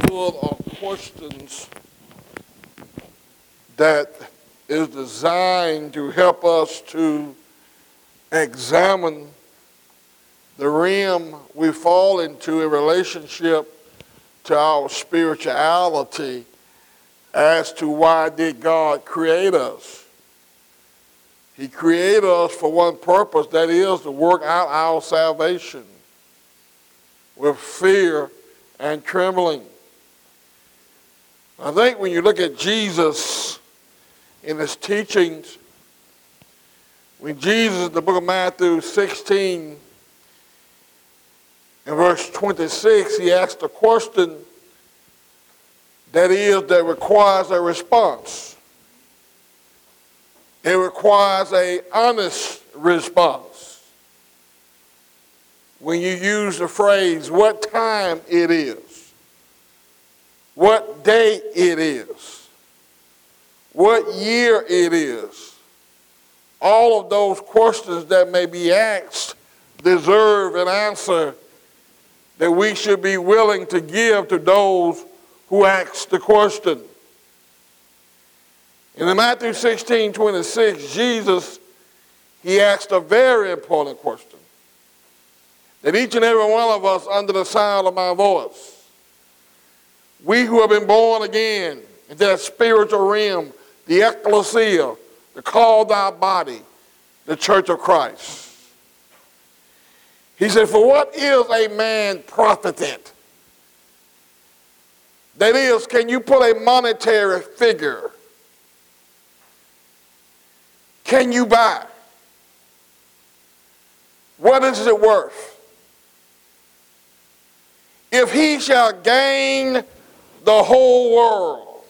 full of questions that is designed to help us to examine the realm we fall into in relationship to our spirituality as to why did God create us. He created us for one purpose, that is to work out our salvation with fear and trembling. I think when you look at Jesus in his teachings, when Jesus, in the book of Matthew 16, in verse 26, he asked a question that requires a response. It requires an honest response. When you use the phrase, what time it is, what day it is, what year it is, all of those questions that may be asked deserve an answer that we should be willing to give to those who ask the question. In Matthew 16:26, Jesus, he asked a very important question that each and every one of us under the sound of my voice, we who have been born again into that spiritual realm, the ecclesia, the called out body, the church of Christ. He said, for what is a man profited? That is, can you put a monetary figure? Can you buy? What is it worth? If he shall gain the whole world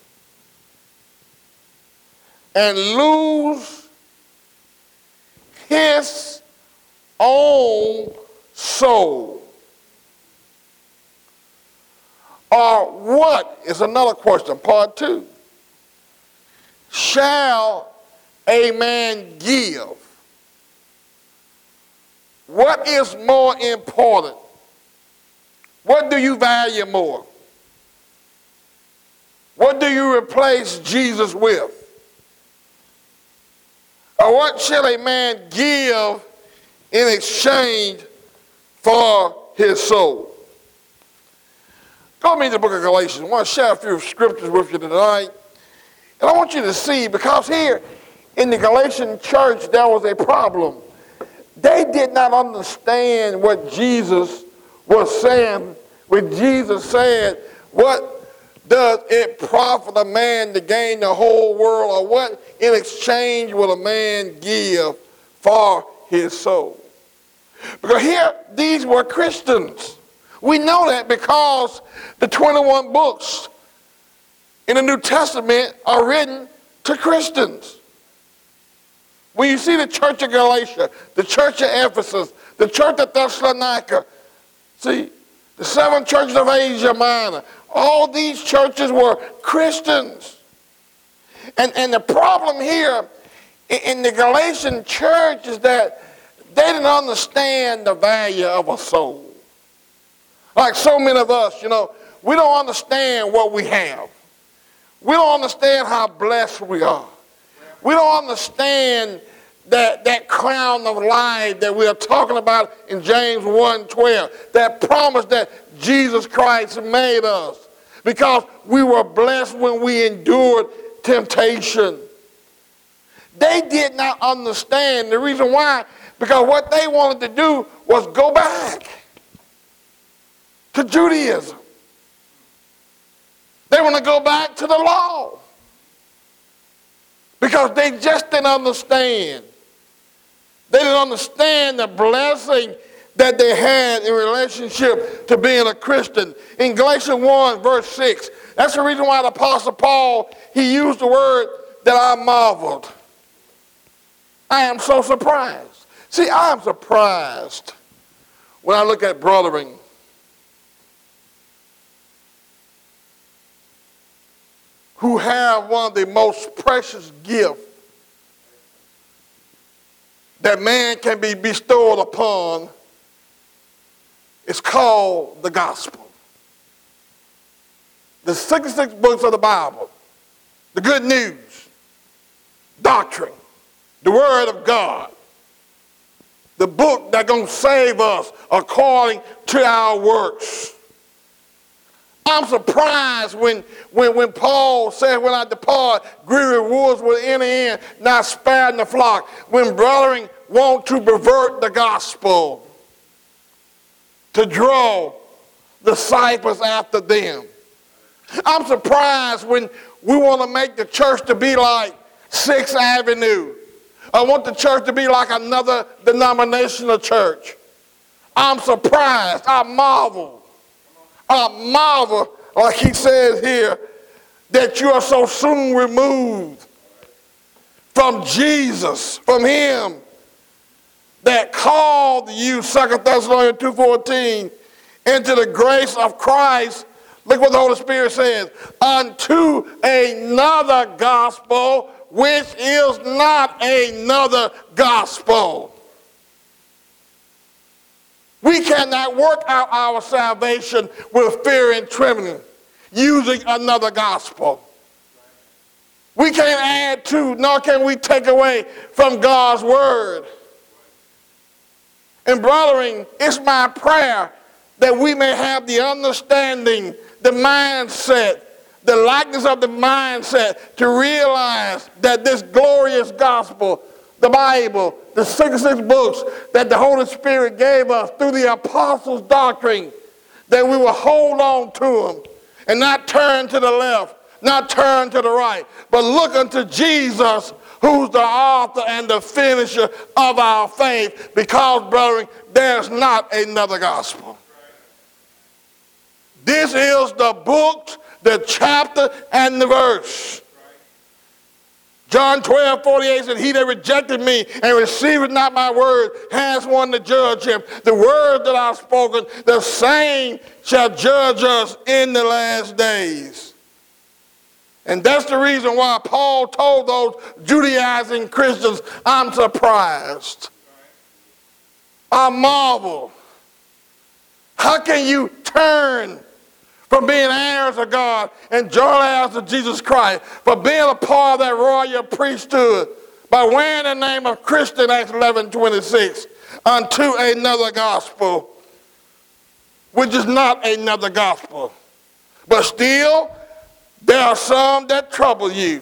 and lose his own soul, or what is another question, part 2, shall a man give? What is more important? What do you value more? What do you replace Jesus with? Or what shall a man give in exchange for his soul? Go with me to the book of Galatians. I want to share a few scriptures with you tonight. And I want you to see, because here in the Galatian church there was a problem. They did not understand what Jesus was saying. When Jesus said, what does it profit a man to gain the whole world, or what in exchange will a man give for his soul? Because here, these were Christians. We know that because the 21 books in the New Testament are written to Christians. When you see the church of Galatia, the church of Ephesus, the church of Thessalonica, see, the 7 churches of Asia Minor, all these churches were Christians. And the problem here in the Galatian church is that they didn't understand the value of a soul. Like so many of us, we don't understand what we have. We don't understand how blessed we are. We don't understand that crown of life that we are talking about in James 1:12, that promise that Jesus Christ made us, because we were blessed when we endured temptation. They did not understand the reason why, because what they wanted to do was go back to Judaism. They want to go back to the law because they just didn't understand. They didn't understand the blessing that they had in relationship to being a Christian. In Galatians 1, verse 6, that's the reason why the Apostle Paul, he used the word that I marveled. I am so surprised. See, I'm surprised when I look at brethren who have one of the most precious gifts that man can be bestowed upon. It's called the gospel. the 66 books of the Bible, the good news, doctrine, the Word of God, the book that's going to save us according to our works. I'm surprised when Paul said, when I depart, greedy rewards will enter in, not sparing the flock. When brethren want to pervert the gospel, to draw disciples after them. I'm surprised when we want to make the church to be like 6th Avenue. I want the church to be like another denominational church. I'm surprised. I marvel, like he says here, that you are so soon removed from Jesus, from him that called you, 2 Thessalonians 2:14, into the grace of Christ. Look what the Holy Spirit says, unto another gospel, which is not another gospel. We cannot work out our salvation with fear and trembling using another gospel. We can't add to, nor can we take away from God's word. And brethren, it's my prayer that we may have the understanding, the mindset, the likeness of the mindset to realize that this glorious gospel, the Bible, the 66 books that the Holy Spirit gave us through the apostles' doctrine, that we will hold on to them and not turn to the left, not turn to the right, but look unto Jesus, who's the author and the finisher of our faith, because, brethren, there's not another gospel. This is the book, the chapter, and the verse. John 12:48 said, he that rejected me and receiveth not my word has one to judge him. The word that I've spoken, the same shall judge us in the last days. And that's the reason why Paul told those Judaizing Christians, I'm surprised. I marvel. How can you turn from being heirs of God and joint heirs of Jesus Christ, for being a part of that royal priesthood, by wearing the name of Christian, Acts 11:26, unto another gospel, which is not another gospel. But still, there are some that trouble you,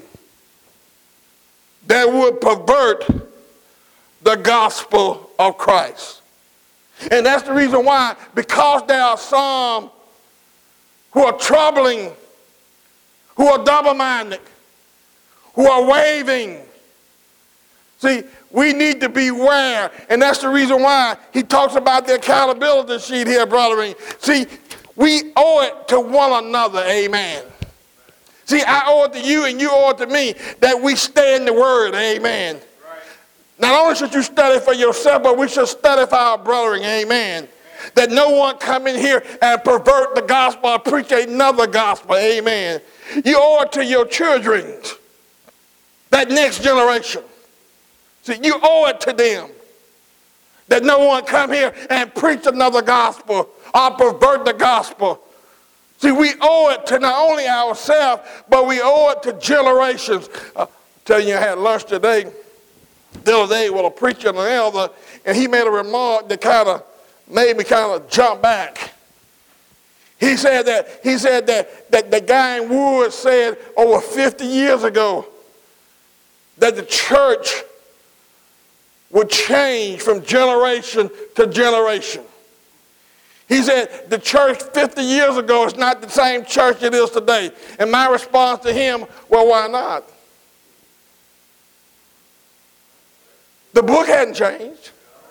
that would pervert the gospel of Christ. And that's the reason why, because there are some who are troubling, who are double-minded, who are waving. See, we need to beware, and that's the reason why he talks about the accountability sheet here, brethren. See, we owe it to one another, amen. See, I owe it to you and you owe it to me that we stay in the word, amen. Right. Not only should you study for yourself, but we should study for our brethren, amen. That no one come in here and pervert the gospel or preach another gospel. Amen. You owe it to your children, that next generation. See, you owe it to them. That no one come here and preach another gospel or pervert the gospel. See, we owe it to not only ourselves, but we owe it to generations. I'm telling you, I had lunch today, the other day with a preacher and an elder, and he made a remark that kind of made me kind of jump back. He said that the guy in Wood said over 50 years ago that the church would change from generation to generation. He said the church 50 years ago is not the same church it is today. And my response to him, well, why not? The book hadn't changed.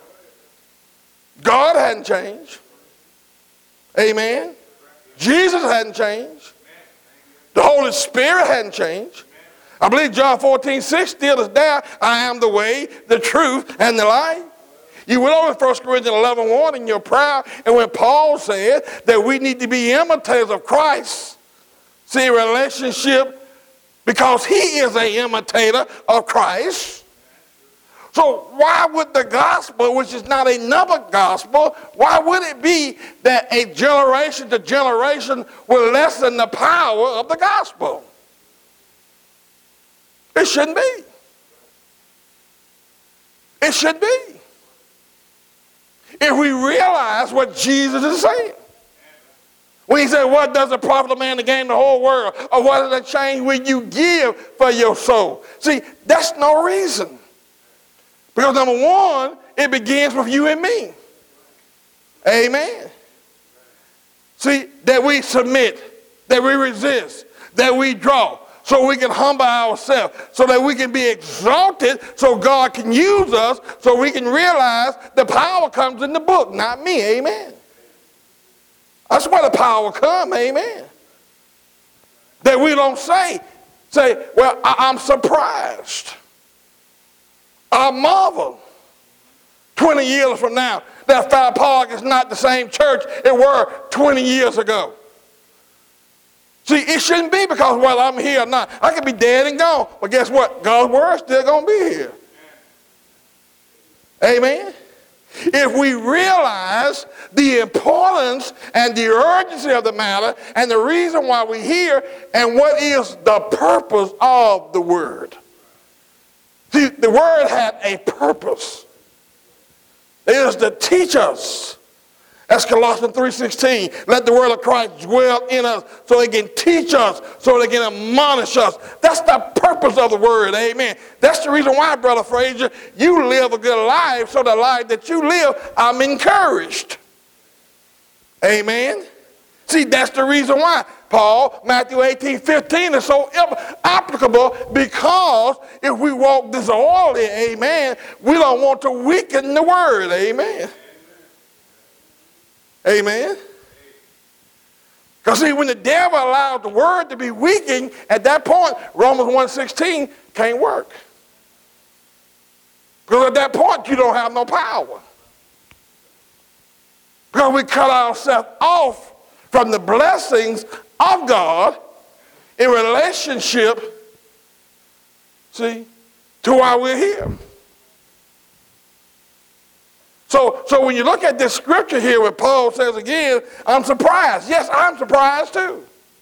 God hadn't changed. Amen. Jesus hadn't changed. The Holy Spirit hadn't changed. I believe John 14:6 still is there. I am the way, the truth, and the life. You went over 1 Corinthians 11:1 in your prayer, and when Paul said that we need to be imitators of Christ, see, relationship, because he is an imitator of Christ. So why would the gospel, which is not another gospel, why would it be that a generation to generation will lessen the power of the gospel? It shouldn't be. It should be. If we realize what Jesus is saying. When he said, what does it profit a man to gain the whole world? Or what does it change when you give for your soul? See, that's no reason. Because number one, it begins with you and me. Amen. See, that we submit, that we resist, that we draw, so we can humble ourselves, so that we can be exalted, so God can use us, so we can realize the power comes in the book, not me. Amen. That's where the power comes. Amen. That we don't say, well, I'm surprised. I marvel 20 years from now that Fire Park is not the same church it were 20 years ago. See, it shouldn't be because, well, I'm here or not. I could be dead and gone. But guess what? God's word is still going to be here. Amen. If we realize the importance and the urgency of the matter and the reason why we're here and what is the purpose of the word. See, the word had a purpose. It is to teach us. That's Colossians 3:16. Let the word of Christ dwell in us so they can teach us, so they can admonish us. That's the purpose of the word. Amen. That's the reason why, Brother Frazier, you live a good life, so the life that you live, I'm encouraged. Amen. See, that's the reason why. Paul, Matthew 18:15 is so applicable because if we walk disorderly, amen, we don't want to weaken the word, amen. Amen. Because see, when the devil allowed the word to be weakened, at that point, Romans 1:16 can't work. Because at that point, you don't have no power. Because we cut ourselves off from the blessings of God in relationship, see, to why we're here. So when you look at this scripture here where Paul says again, I'm surprised. Yes, I'm surprised too.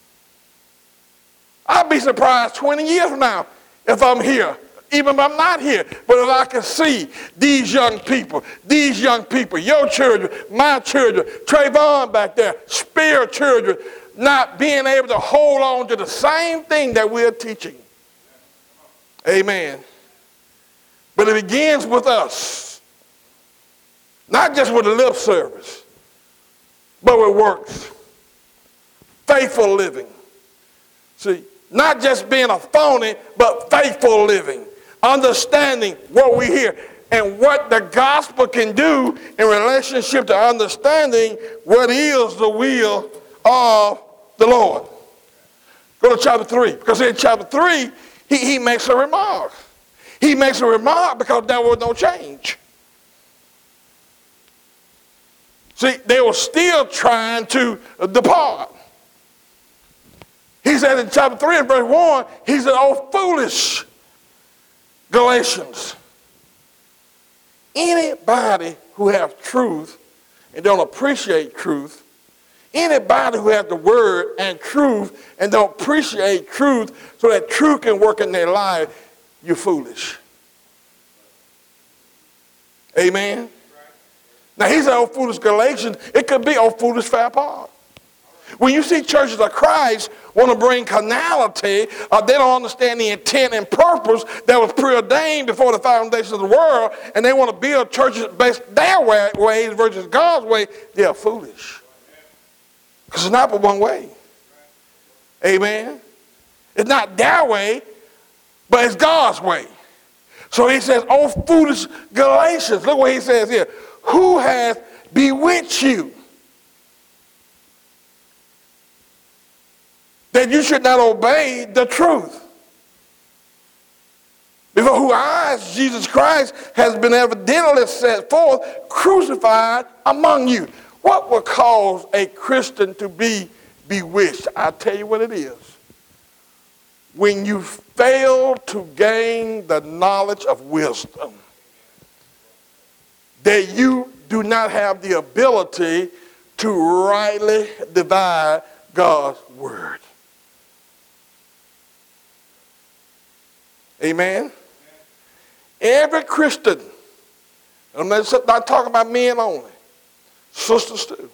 I'll be surprised 20 years from now if I'm here, even if I'm not here. But if I can see these young people, your children, my children, Trayvon back there, Spear children, not being able to hold on to the same thing that we're teaching. Amen. But it begins with us. Not just with the lip service, but with works. Faithful living. See, not just being a phony, but faithful living. Understanding what we hear and what the gospel can do in relationship to understanding what is the will of the Lord. Go to chapter 3. Because in chapter 3, he makes a remark. He makes a remark because there was no change. See, they were still trying to depart. He said in chapter 3 and verse 1, he said, oh, foolish Galatians. Anybody who has truth and don't appreciate truth, anybody who has the word and truth and don't appreciate truth so that truth can work in their life, you're foolish. Amen. Now, he said, oh, foolish Galatians. It could be, oh, foolish Fire Park. When you see churches of Christ want to bring carnality, they don't understand the intent and purpose that was preordained before the foundation of the world, and they want to build churches based their ways versus God's way, they're foolish. Because it's not but one way. Amen. It's not their way, but it's God's way. So he says, oh, foolish Galatians. Look what he says here. Who has bewitched you that you should not obey the truth? Before whose eyes Jesus Christ has been evidently set forth, crucified among you. What would cause a Christian to be bewitched? I'll tell you what it is. When you fail to gain the knowledge of wisdom. that you do not have the ability to rightly divide God's word. Amen? Every Christian, I'm not talking about men only, sisters too.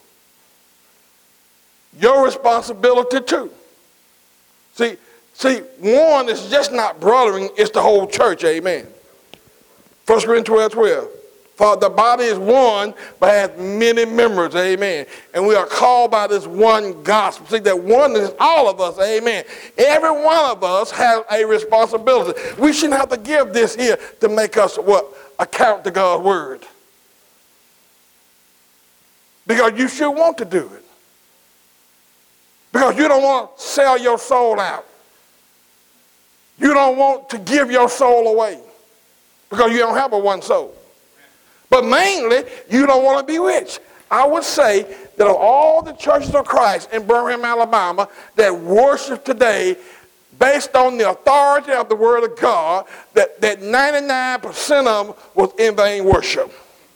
Your responsibility too. See, one is just not brothering, it's the whole church, amen. 1 Corinthians 12:12. For the body is one, but has many members, amen. And we are called by this one gospel. See, that one is all of us, amen. Every one of us has a responsibility. We shouldn't have to give this here to make us what? Account to God's word. Because you should want to do it. Because you don't want to sell your soul out. You don't want to give your soul away. Because you don't have but one soul. But mainly, you don't want to be rich. I would say that of all the churches of Christ in Birmingham, Alabama, that worship today, based on the authority of the Word of God, that 99% of them was in vain worship.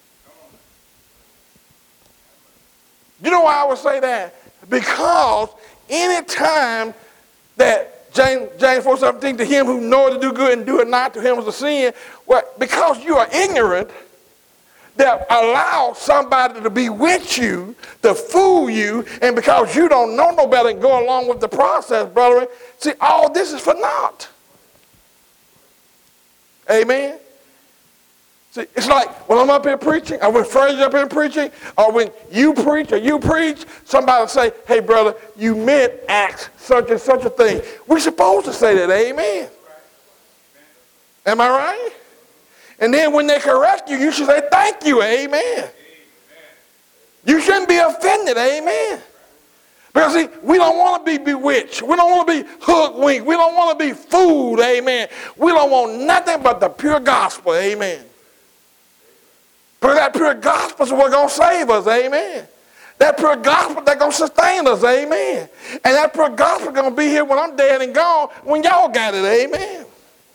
You know why I would say that? Because any time that James 4:17, to him who knoweth to do good and do it not, to him is a sin, well, because you are ignorant, that allow somebody to be with you, to fool you, and because you don't know no better and go along with the process, brethren, see, all this is for naught. Amen? See, it's like when I'm up here preaching, or when Fraser up here preaching, or when you preach, somebody will say, hey, brother, you meant act such and such a thing. We're supposed to say that, amen? Am I right? And then when they correct you, you should say, thank you, amen. You shouldn't be offended, amen. Because, see, we don't want to be bewitched. We don't want to be hoodwinked. We don't want to be fooled, amen. We don't want nothing but the pure gospel, amen. But that pure gospel is what's going to save us, amen. That pure gospel that's going to sustain us, amen. And that pure gospel is going to be here when I'm dead and gone, when y'all got it, amen.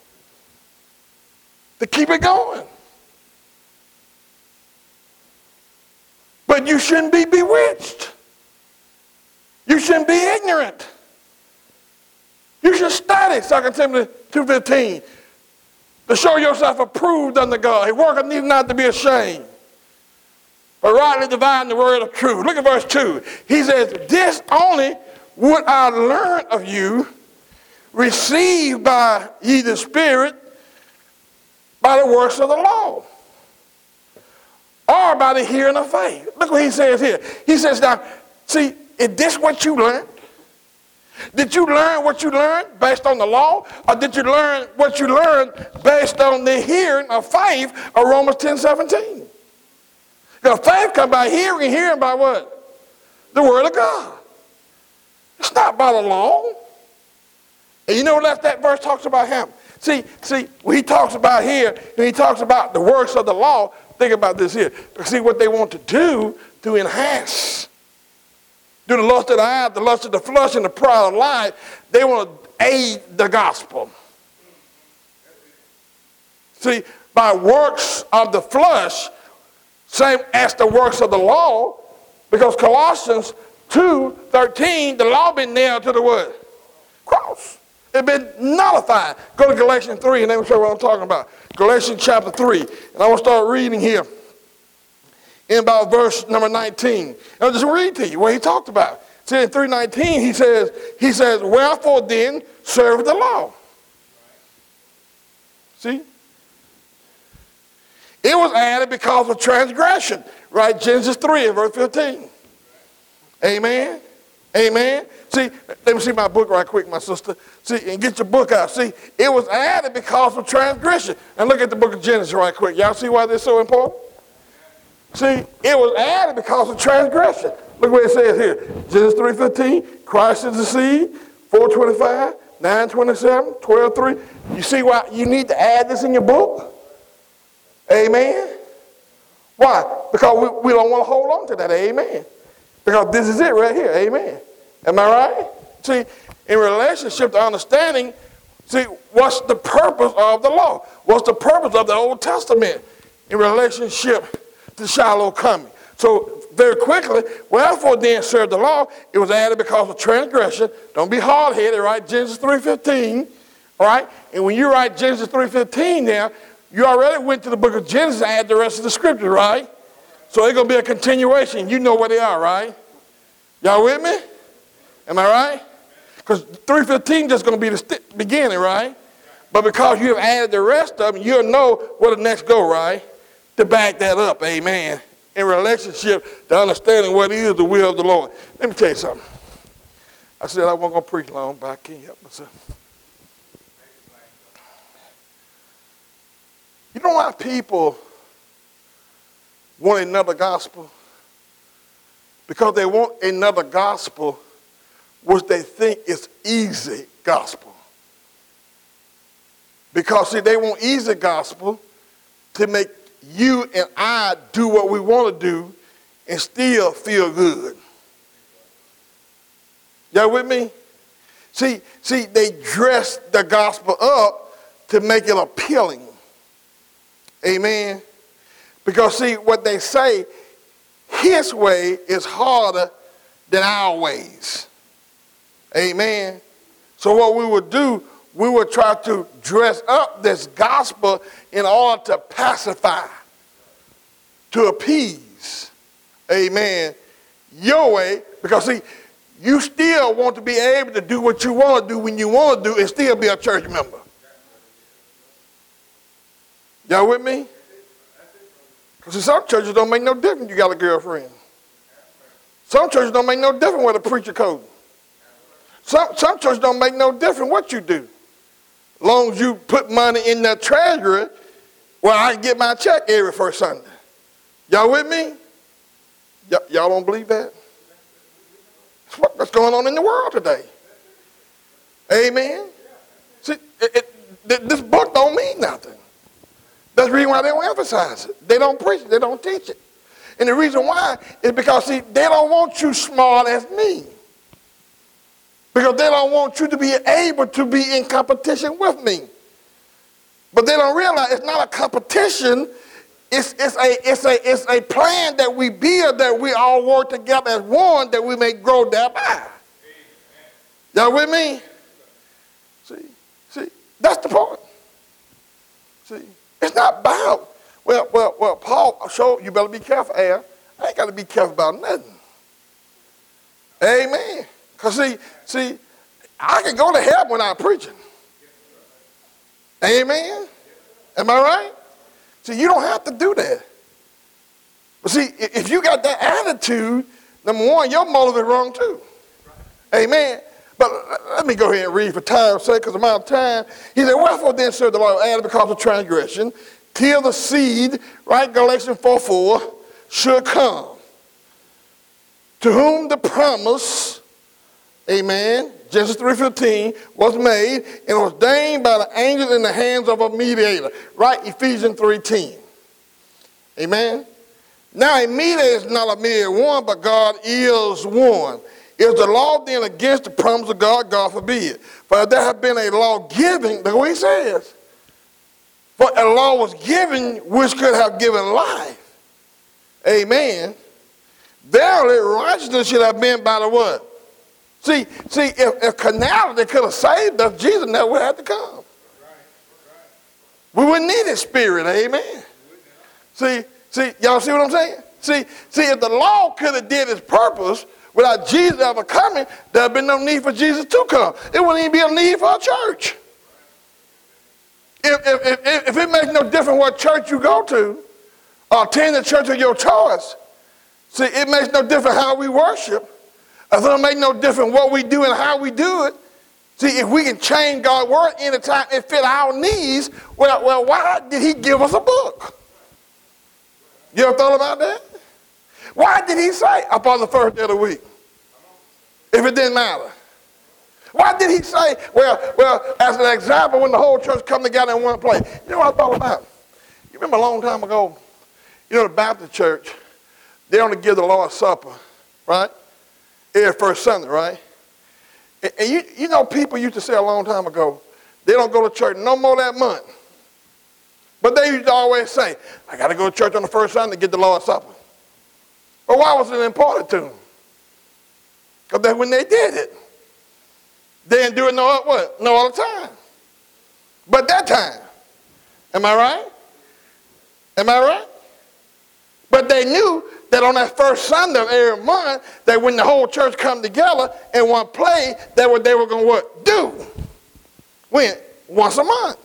To keep it going. But you shouldn't be bewitched. You shouldn't be ignorant. You should study 2 Timothy 2:15 to show yourself approved unto God. He worketh need not to be ashamed, but rightly dividing the word of truth. Look at verse 2. He says, this only would I learn of you, received by ye the Spirit, by the works of the law, or by the hearing of faith. Look what he says here. He says, now, see, is this what you learned? Did you learn what you learned based on the law, or did you learn what you learned based on the hearing of faith of Romans 10:17? Because faith comes by hearing, and hearing by what? The word of God. It's not by the law. And you know what that verse talks about him? See, when he talks about here, when he talks about the works of the law, think about this here. See what they want to do to enhance. Do the lust of the eye, the lust of the flesh, and the pride of life. They want to aid the gospel. See, by works of the flesh, same as the works of the law, because Colossians 2:13, the law been nailed to the what? Cross. It's been nullified. Go to Galatians 3 and then we'll show what I'm talking about. Galatians chapter 3. And I want to start reading here in about verse number 19. And I'll just read to you what he talked about. See, in 3:19 he says, wherefore then serve the law. See? It was added because of transgression. Right? Genesis 3 and verse 15. Amen? Amen? See, let me see my book right quick, my sister. See, and get your book out. See, it was added because of transgression. And look at the book of Genesis right quick. Y'all see why this is so important? See, it was added because of transgression. Look what it says here. Genesis 3:15, Christ is the seed, 4:25, 9:27, 12:3. You see why you need to add this in your book? Amen? Why? Because we don't want to hold on to that. Amen. Because this is it right here. Amen. Am I right? See, in relationship to understanding, see, what's the purpose of the law? What's the purpose of the Old Testament in relationship the Shiloh coming. So very quickly, wherefore then served the law, it was added because of transgression. Don't be hard-headed, right? Genesis 3:15, all right? And when you write Genesis 3:15 now, you already went to the book of Genesis and add the rest of the scriptures, right? So it's going to be a continuation. You know where they are, right? Y'all with me? Am I right? Because 3:15 just going to be the beginning, right? But because you have added the rest of them, you'll know where the next go, right? To back that up, amen. In relationship to understanding what is the will of the Lord. Let me tell you something. I said I wasn't going to preach long, but I can't help myself. You know why people want another gospel? Because they want another gospel which they think is easy gospel. Because, see, they want easy gospel to make you and I do what we want to do and still feel good. Y'all with me? See, they dress the gospel up to make it appealing. Amen? Because, see, what they say, his way is harder than our ways. Amen? So what we would do, we would try to dress up this gospel in order to pacify, to appease, amen, your way. Because, see, you still want to be able to do what you want to do when you want to do and still be a church member. Y'all with me? Because some churches don't make no difference you got a girlfriend. Some churches don't make no difference what a preacher code. Some churches don't make no difference what you do. As long as you put money in the treasury, well, I can get my check every first Sunday. Y'all with me? Y'all don't believe that? That's what's going on in the world today. Amen? See, this book don't mean nothing. That's the reason why they don't emphasize it. They don't preach it. They don't teach it. And the reason why is because, see, they don't want you smart as me. Because they don't want you to be able to be in competition with me. But they don't realize it's not a competition. It's a plan that we build, that we all work together as one, that we may grow thereby. Y'all with me? See, that's the point. See, it's not about, well, Paul showed you better be careful, Al. I ain't got to be careful about nothing. Amen. Because see, I can go to heaven when I'm preaching. Amen. Am I right? See, you don't have to do that. But see, if you got that attitude, number one, your motive is wrong too. Amen. But let me go ahead and read for time's sake, because I'm out of time. He said, wherefore then served the law added because of transgression, till the seed, right, Galatians 4:4, should come. To whom the promise, amen, Genesis 3:15, was made and ordained by the angels in the hands of a mediator. Right, Ephesians 3:10. Amen. Now a mediator is not a mere one, but God is one. Is the law then against the promise of God? God forbid. For if there had been a law given, look what he says. For a law was given which could have given life. Amen. Verily, righteousness should have been by the what? See, if carnality could have saved us, Jesus never would have to come. We wouldn't need his spirit, amen. See, y'all see what I'm saying? See, if the law could have did its purpose without Jesus ever coming, there would have been no need for Jesus to come. It wouldn't even be a need for a church. If it makes no difference what church you go to, or attend the church of your choice, see, it makes no difference how we worship. It don't make no difference what we do and how we do it. See, if we can change God's word anytime it fit our needs, well, why did he give us a book? You ever thought about that? Why did he say upon the first day of the week? If it didn't matter. Why did he say, well, as an example, when the whole church come together in one place? You know what I thought about? You remember a long time ago, the Baptist church, they only give the Lord's Supper, right? Every first Sunday, right? And you know people used to say a long time ago, they don't go to church no more that month But they used to always say, I got to go to church on the first Sunday to get the Lord's Supper. But why was it important to them? Because that's when they did it. They didn't do it no other time. But that time. Am I right? Am I right? But they knew that on that first Sunday of every month, that when the whole church come together in one place, that what they were going to what? Do. When? Once a month.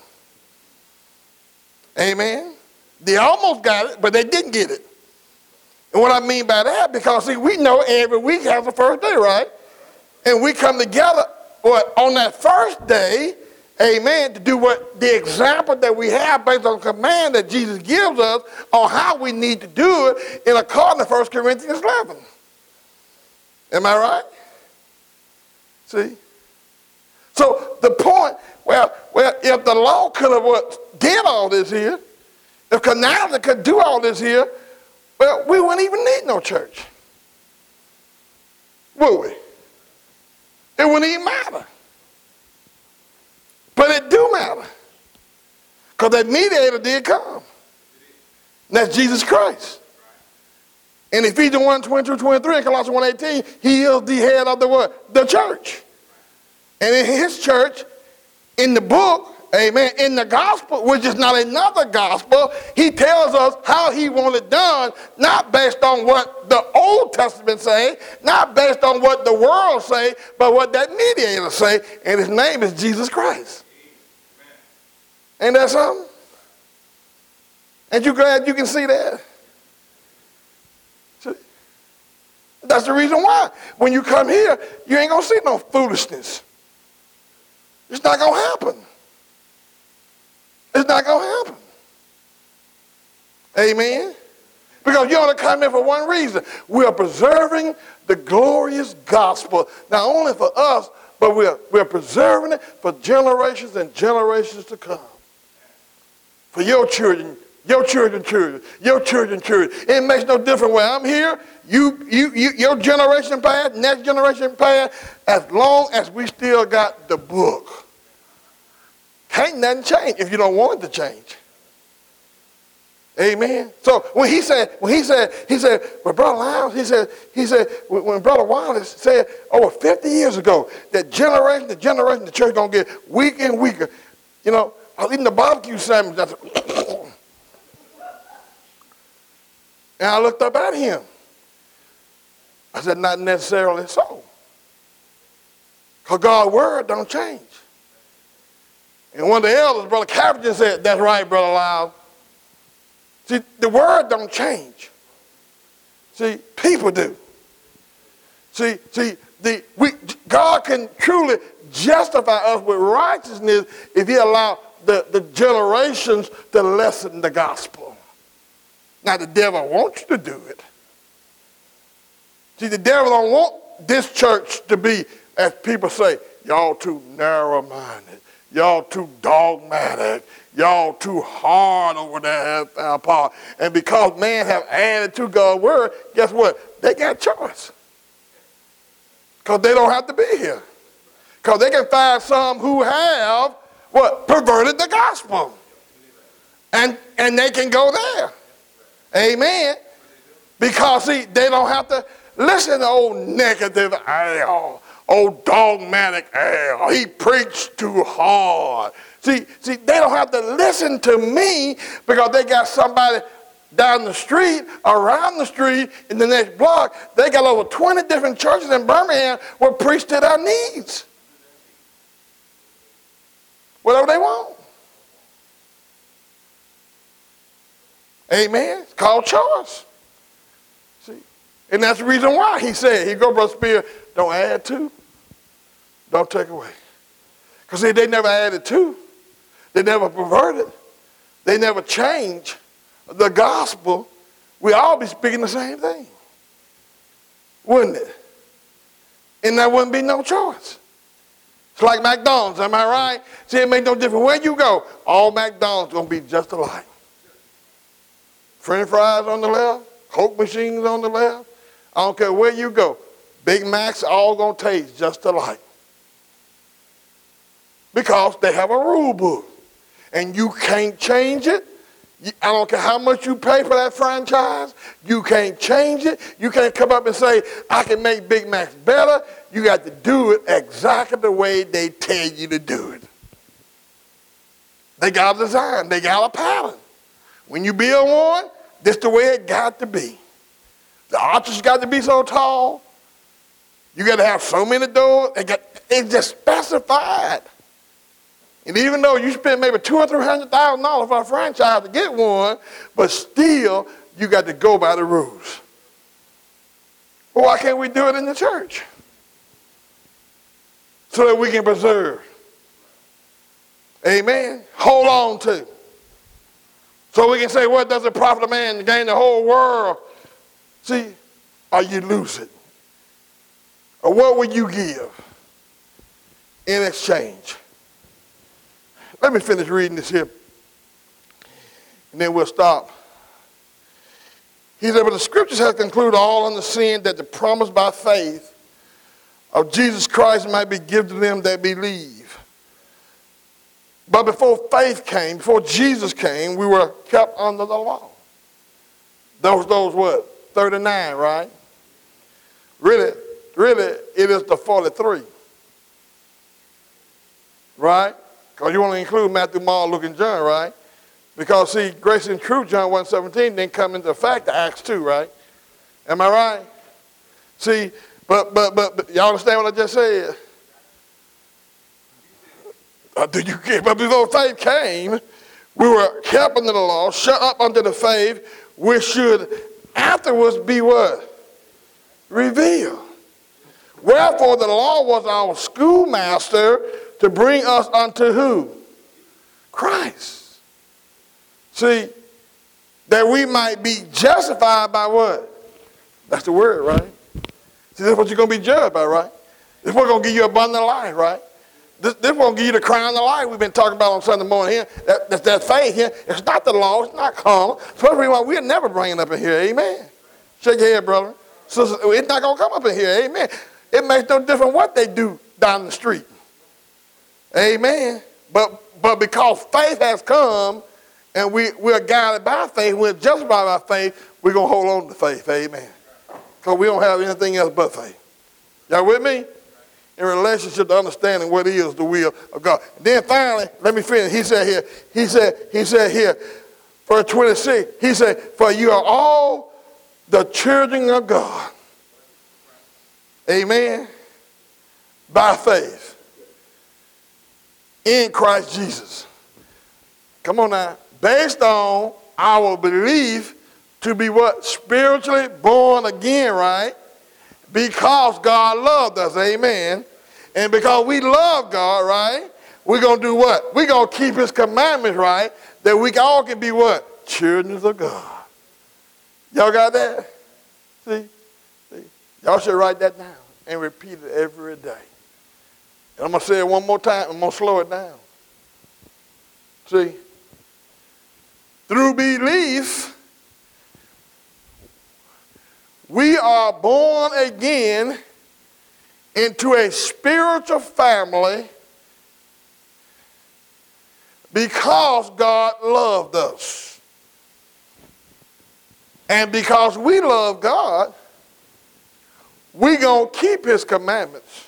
Amen. They almost got it, but they didn't get it. And what I mean by that, because see, we know every week has the first day, right? And we come together on that first day, amen, to do what the example that we have based on the command that Jesus gives us on how we need to do it in according to 1 Corinthians 11. Am I right? See? So the point, well, if the law could have did all this here, if Canada could do all this here, well, we wouldn't even need no church. Would we? It wouldn't even matter. But it do matter. Because that mediator did come. And that's Jesus Christ. In Ephesians 1, 22, 23, and Colossians 1, 18, he is the head of the what? The church. And in his church, in the book, amen, in the gospel, which is not another gospel, he tells us how he wants it done, not based on what the Old Testament say, not based on what the world say, but what that mediator say, and his name is Jesus Christ. Ain't that something? Ain't you glad you can see that? See? That's the reason why. When you come here, you ain't going to see no foolishness. It's not going to happen. It's not going to happen. Amen? Because you only come here for one reason. We are preserving the glorious gospel, not only for us, but we're preserving it for generations and generations to come. For your children, your children's children, your children's children. It makes no difference where I'm here, your generation past, next generation past, as long as we still got the book. Can't nothing change if you don't want it to change. Amen. So when he said, well, Brother Lyles, he said, when Brother Wallace said over 50 years ago that generation to generation the church gonna get weaker and weaker. You know, I was eating the barbecue sandwich, and I looked up at him. I said, not necessarily so. Because God's word don't change. And one of the elders, Brother Carpenter, said, that's right, Brother Lyles. See, the word don't change. See, people do. See, God can truly justify us with righteousness if he allow the generations to lessen the gospel. Now, the devil wants you to do it. See, the devil don't want this church to be, as people say, y'all too narrow-minded. Y'all too dogmatic. Y'all too hard over there, Paul. And because man have added to God's word, guess what? They got choice. Because they don't have to be here. Because they can find some who have, perverted the gospel. And they can go there. Amen. Because, see, they don't have to listen to old negative old dogmatic he preached too hard. See, they don't have to listen to me because they got somebody down the street, around the street, in the next block. They got over 20 different churches in Birmingham will preach to their needs. Whatever they want. Amen. It's called choice. See? And that's the reason why he said, here go, Brother Spear, don't add to, don't take away. Because see, they never added to. They never perverted. They never changed the gospel. We all be speaking the same thing. Wouldn't it? And there wouldn't be no choice. It's like McDonald's, am I right? See, it makes no difference where you go. All McDonald's going to be just alike. French fries on the left, Coke machines on the left. I don't care where you go. Big Macs all going to taste just alike. Because they have a rule book. And you can't change it. I don't care how much you pay for that franchise. You can't change it. You can't come up and say, I can make Big Macs better. You got to do it exactly the way they tell you to do it. They got a design. They got a pattern. When you build one, this the way it got to be. The arches got to be so tall. You got to have so many doors. It's just specified. And even though you spend maybe $200,000 or $300,000 for a franchise to get one, but still you got to go by the rules. Well, why can't we do it in the church? So that we can preserve. Amen. Hold on to. So we can say, what does it profit a man to gain the whole world? See, or you lose it. Or what will you give in exchange? Let me finish reading this here, and then we'll stop. He said, but the scriptures have concluded all under sin, that the promise by faith of Jesus Christ might be given to them that believe. But before faith came, before Jesus came, we were kept under the law. Those what? 39, right? Really, it is the 43. Right? Because you want to include Matthew, Mark, Luke, and John, right? Because, see, grace and truth, John 1:17, didn't come into effect to Acts 2, right? Am I right? See, but y'all understand what I just said? Do you get? But before faith came, we were kept under the law, shut up under the faith, which should afterwards be what? Revealed. Wherefore the law was our schoolmaster to bring us unto who? Christ. See, that we might be justified by what? That's the word, right? See, that's what you're going to be judged by, right? This what's going to give you abundant life, right? This won't give you the crown of life we've been talking about on Sunday morning here. That's that faith here. It's not the law. It's not carnal. Especially why we'll never bring it up in here. Amen. Shake your head, brother. Sister, it's not going to come up in here. Amen. It makes no difference what they do down the street. Amen. But because faith has come and we're guided by faith, we're justified by faith, we're going to hold on to faith. Amen. Because we don't have anything else but faith. Y'all with me? In relationship to understanding what is the will of God. And then finally, let me finish. He said here, verse 26, he said, for you are all the children of God. Amen. By faith. In Christ Jesus. Come on now. Based on our belief to be what? Spiritually born again, right? Because God loved us, amen. And because we love God, right, we're going to do what? We're going to keep his commandments, right, that we all can be what? Children of God. Y'all got that? See? Y'all should write that down and repeat it every day. And I'm going to say it one more time. I'm going to slow it down. See? Through belief, we are born again into a spiritual family because God loved us. And because we love God, we're going to keep his commandments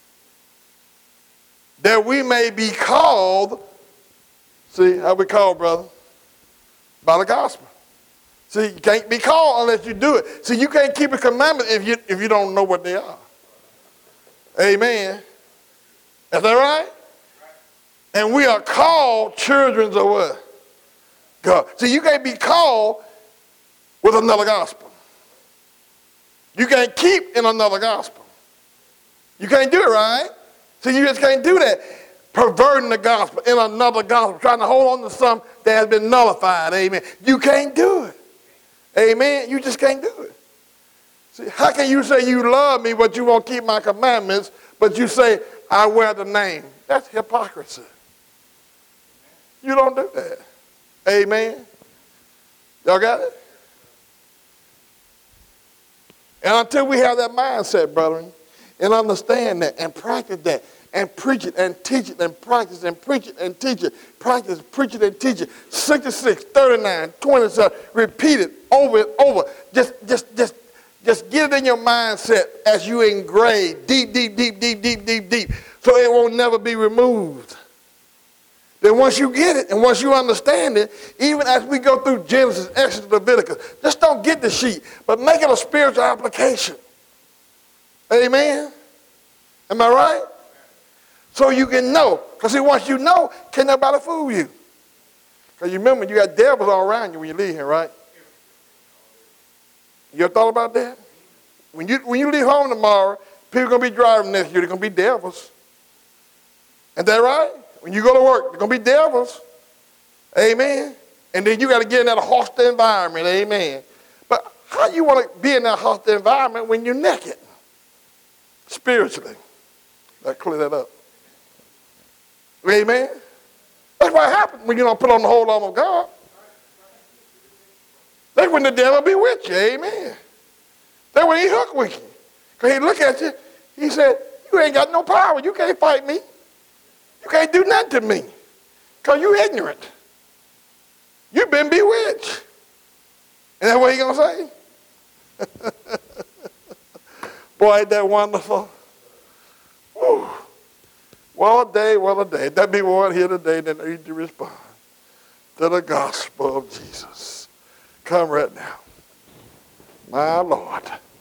that we may be called, see how we called, brother? By the gospel. See, you can't be called unless you do it. See, you can't keep a commandment if you don't know what they are. Amen. Is that right? And we are called children of what? God. See, you can't be called with another gospel. You can't keep in another gospel. You can't do it, right? See, you just can't do that. Perverting the gospel in another gospel, trying to hold on to something that has been nullified. Amen. You can't do it. Amen. You just can't do it. See, how can you say you love me, but you won't keep my commandments, but you say, I wear the name? That's hypocrisy. You don't do that. Amen. Y'all got it? And until we have that mindset, brethren, and understand that and practice that and preach it and teach it and practice and preach it and teach it. Practice, preach it and teach it. 66, 39, 27. Repeat it over and over. Just get it in your mindset as you engrave deep, deep, deep, deep, deep, deep, deep, so it won't never be removed. Then once you get it and once you understand it, even as we go through Genesis, Exodus, Leviticus, just don't get the sheet, but make it a spiritual application. Amen? Am I right? So you can know. Because see, once you know, can't nobody fool you. Because you remember, you got devils all around you when you leave here, right? You ever thought about that? When you leave home tomorrow, people are going to be driving next to you. They're going to be devils. Isn't that right? When you go to work, they're going to be devils. Amen. And then you got to get in that hostile environment. Amen. But how you want to be in that hostile environment when you're naked? Spiritually. Let's clear that up. Amen. That's what happens when you don't put on the whole armor of God. That's when the devil be with you. Amen. That's when he hook with you. Because he look at you, he said, you ain't got no power. You can't fight me. You can't do nothing to me because you're ignorant. You've been bewitched. And that's what he's going to say? Boy, ain't that wonderful? Whew. What a day, what a day. That be one here today that need to respond to the gospel of Jesus. Come right now. My Lord.